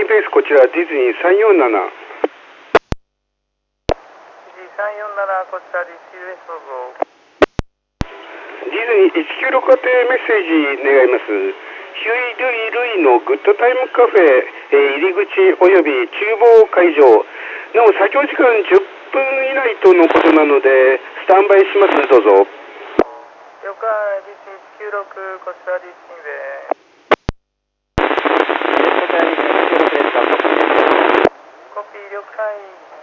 ニーベース、こちらディズニー347。 347、こちらディズニーベースどうぞ。 ディズニー196宛てメッセージ願います。ヒュイ・ルイ・ルイのグッドタイムカフェ、入り口および厨房会場。なお、作業時間10分以内とのことなので、スタンバイします。どうぞ。 了解、ディズニー196、こちらディズニーベース。 こちらディズニー196ですが、コピーです。 コピー了解。